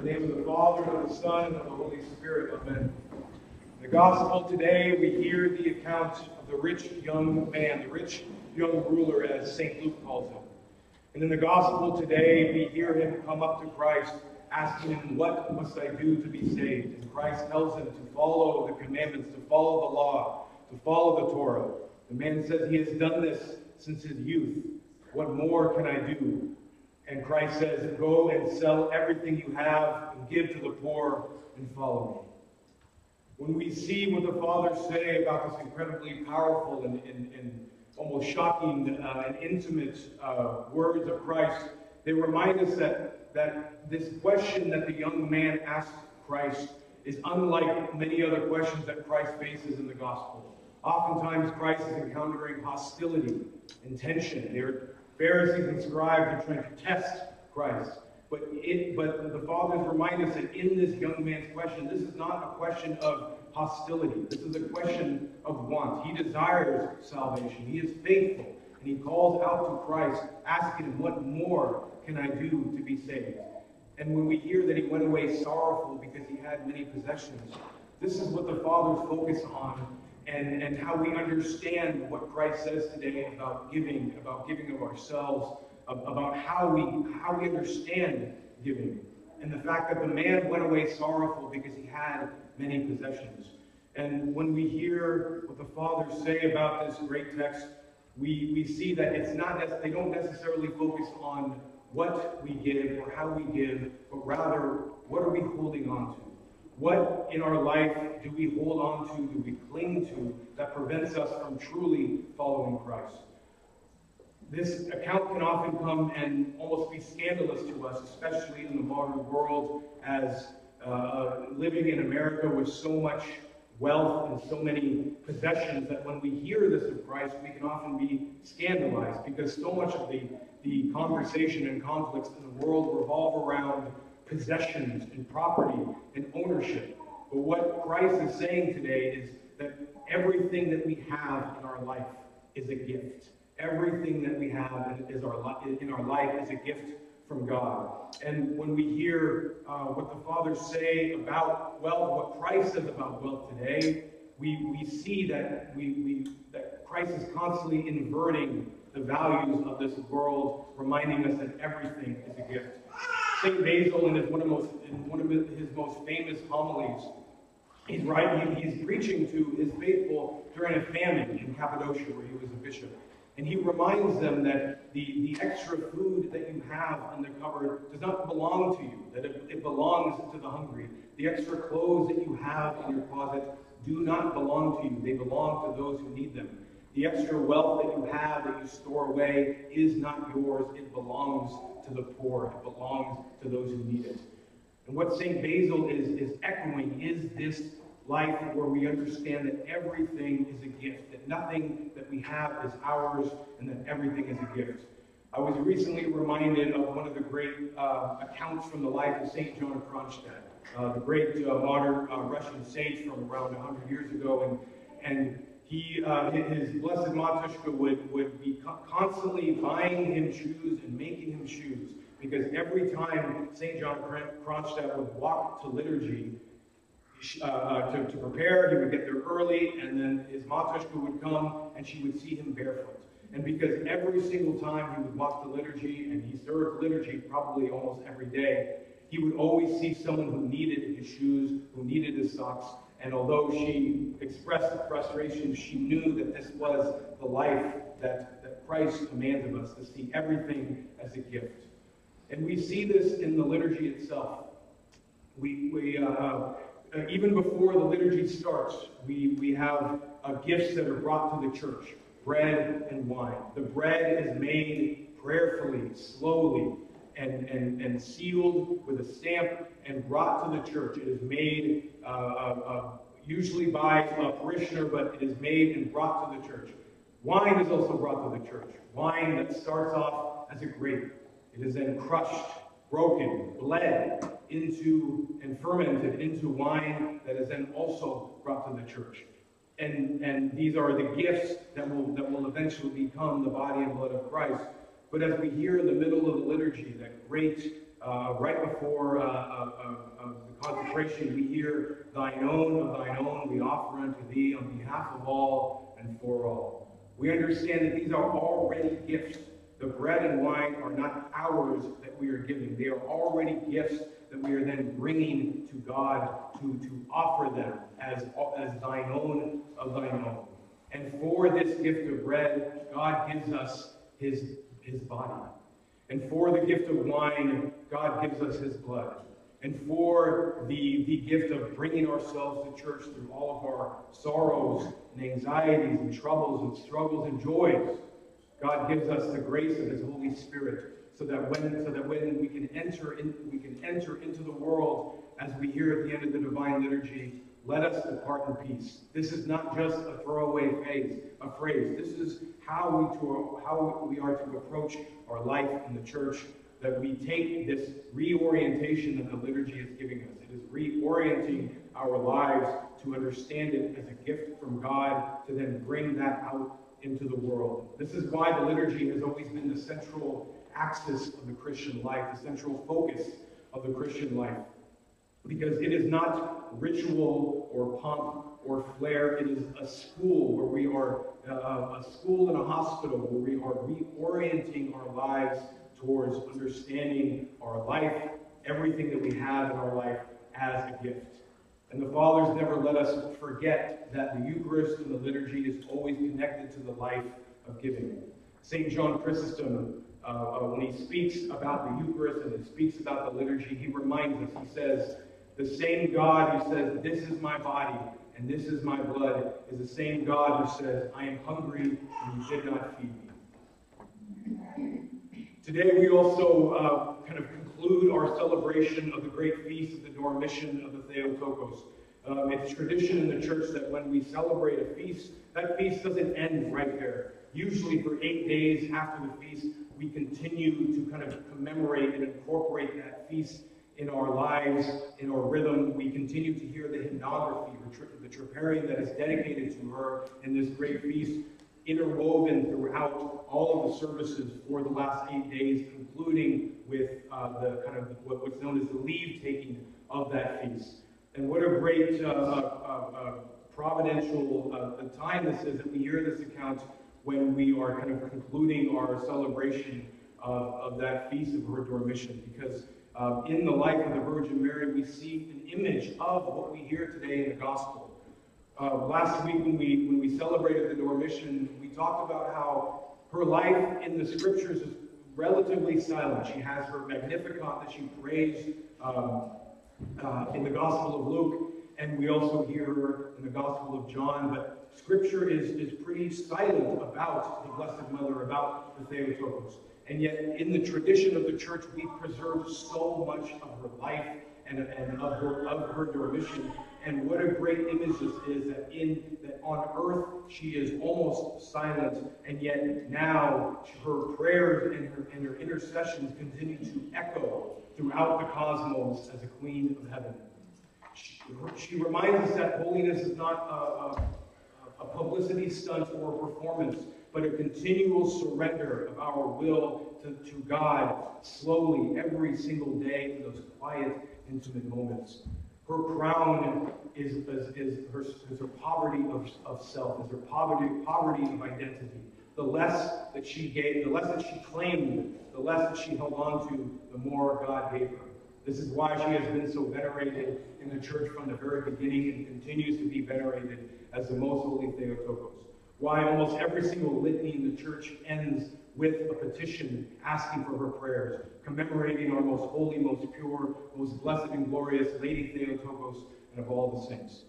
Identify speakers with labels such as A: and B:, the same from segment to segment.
A: name of the Father, and of the Son, and of the Holy Spirit. Amen. In the Gospel today, we hear the account of the rich young man, the rich young ruler, as St. Luke calls him. And in the Gospel today, we hear him come up to Christ, asking him, "What must I do to be saved?" And Christ tells him to follow the commandments, to follow the law, to follow the Torah. The man says he has done this since his youth. What more can I do? And Christ says, "Go and sell everything you have and give to the poor and follow me." When we see what the Fathers say about this incredibly powerful and almost shocking and intimate words of Christ, they remind us that this question that the young man asked Christ is unlike many other questions that Christ faces in the Gospel. Oftentimes, Christ is encountering hostility and tension. There Pharisees and scribes are trying to test Christ. But the Fathers remind us that in this young man's question, this is not a question of hostility. This is a question of want. He desires salvation. He is faithful. And he calls out to Christ, asking him, "What more can I do to be saved?" And when we hear that he went away sorrowful because he had many possessions, this is what the Fathers focus on, and how we understand what Christ says today about giving of ourselves, about how we understand giving, and the fact that the man went away sorrowful because he had many possessions. And when we hear what the Fathers say about this great text, we see that it's not that they don't necessarily focus on what we give or how we give, but rather, what are we holding on to? What in our life do we hold on to, do we cling to, that prevents us from truly following Christ? This account can often come and almost be scandalous to us, especially in the modern world, as living in America with so much wealth and so many possessions, that when we hear this of Christ, we can often be scandalized, because so much of the conversation and conflicts in the world revolve around possessions and property and ownership. But what Christ is saying today is that everything that we have in our life is a gift. Everything that we have in our life is a gift from God. And when we hear what the Fathers say about wealth, what Christ says about wealth today, we see that that Christ is constantly inverting the values of this world, reminding us that everything is a gift. St. Basil, in one of his most famous homilies, he's preaching to his faithful during a famine in Cappadocia, where he was a bishop. And he reminds them that the extra food that you have in the cupboard does not belong to you, that it belongs to the hungry. The extra clothes that you have in your closet do not belong to you. They belong to those who need them. The extra wealth that you have, that you store away, is not yours. It belongs to the poor. It belongs to those who need it. And what St. Basil is echoing is this life where we understand that everything is a gift, that nothing that we have is ours, and that everything is a gift. I was recently reminded of one of the great accounts from the life of St. John Kronstadt, the great modern Russian sage from around 100 years ago, and his blessed Matushka would be constantly buying him shoes and making him shoes, because every time St. John Kronstadt would walk to liturgy to prepare, he would get there early, and then his Matushka would come and she would see him barefoot. And because every single time he would walk to liturgy, and he served liturgy probably almost every day, he would always see someone who needed his shoes, who needed his socks. And although she expressed frustration, she knew that this was the life that Christ commands of us, to see everything as a gift. And we see this in the liturgy itself. Even before the liturgy starts, we have gifts that are brought to the church, bread and wine. The bread is made prayerfully, slowly, and sealed with a stamp and brought to the church. It is made usually by a parishioner, but it is made and brought to the church. Wine is also brought to the church. Wine that starts off as a grape. It is then crushed, broken, bled into, and fermented into wine that is then also brought to the church. And these are the gifts that will eventually become the body and blood of Christ. But as we hear in the middle of the liturgy, that great right before the consecration, we hear, "Thine own of thine own we offer unto thee on behalf of all and for all." We understand that these are already gifts. The bread and wine are not ours that we are giving. They are already gifts that we are then bringing to God to offer them as thine own of thine own. And for this gift of bread, God gives us his body. And for the gift of wine, God gives us his blood. And for the gift of bringing ourselves to church through all of our sorrows and anxieties and troubles and struggles and joys, God gives us the grace of his Holy Spirit, so that when we can enter into the world, as we hear at the end of the Divine Liturgy, let us depart in peace. This is not just a throwaway phrase. This is how we are to approach our life in the church, that we take this reorientation that the liturgy is giving us. It is reorienting our lives to understand it as a gift from God, to then bring that out into the world. This is why the liturgy has always been the central axis of the Christian life, the central focus of the Christian life. Because it is not ritual or pomp or flair. It is a school where we are, a school and a hospital where we are reorienting our lives towards understanding our life, everything that we have in our life, as a gift. And the Fathers never let us forget that the Eucharist and the liturgy is always connected to the life of giving. St. John Chrysostom, when he speaks about the Eucharist and he speaks about the liturgy, he reminds us, he says, the same God who says, "This is my body and this is my blood," is the same God who says, "I am hungry and you did not feed me." Today we also kind of conclude our celebration of the great feast of the Dormition of the Theotokos. It's tradition in the church that when we celebrate a feast, that feast doesn't end right there. Usually for 8 days after the feast, we continue to kind of commemorate and incorporate that feast in our lives, in our rhythm. We continue to hear the hymnography, the troparion that is dedicated to her in this great feast, interwoven throughout all of the services for the last 8 days, concluding with the kind of what's known as the leave-taking of that feast. And what a great providential time this is that we hear this account when we are kind of concluding our celebration of that feast of her Dormition, because in the life of the Virgin Mary, we see an image of what we hear today in the Gospel. Last week, when we celebrated the Dormition, we talked about how her life in the Scriptures is relatively silent. She has her Magnificat that she prays in the Gospel of Luke, and we also hear her in the Gospel of John. But Scripture is pretty silent about the Blessed Mother, about the Theotokos. And yet, in the tradition of the church, we preserve so much of her life and of her Dormition. And what a great image this is, that on earth she is almost silent, and yet now her prayers and her intercessions continue to echo throughout the cosmos as a Queen of Heaven. She reminds us that holiness is not a publicity stunt or a performance, but a continual surrender of our will to God, slowly, every single day, in those quiet, intimate moments. Her crown is her poverty of self, is her poverty of identity. The less that she gave, the less that she claimed, the less that she held on to, the more God gave her. This is why she has been so venerated in the church from the very beginning and continues to be venerated as the most holy Theotokos. Why almost every single litany in the church ends with a petition asking for her prayers, commemorating our most holy, most pure, most blessed and glorious Lady Theotokos and of all the saints.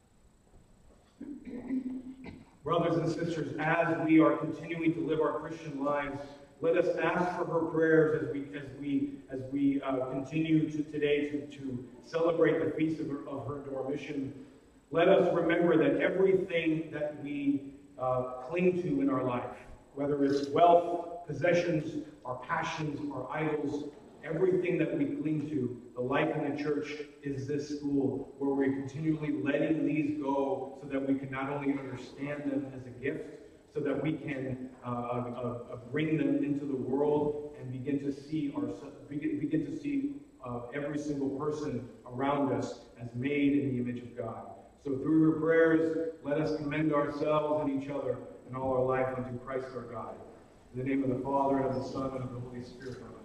A: Brothers and sisters, as we are continuing to live our Christian lives, let us ask for her prayers as we continue today to celebrate the feast of her Dormition. Let us remember that everything that we cling to in our life, whether it's wealth, possessions, our passions, our idols, everything that we cling to, the life in the church is this school where we're continually letting these go so that we can not only understand them as a gift, so that we can bring them into the world and begin to see every single person around us as made in the image of God. So through your prayers, let us commend ourselves and each other and all our life unto Christ our God. In the name of the Father, and of the Son, and of the Holy Spirit.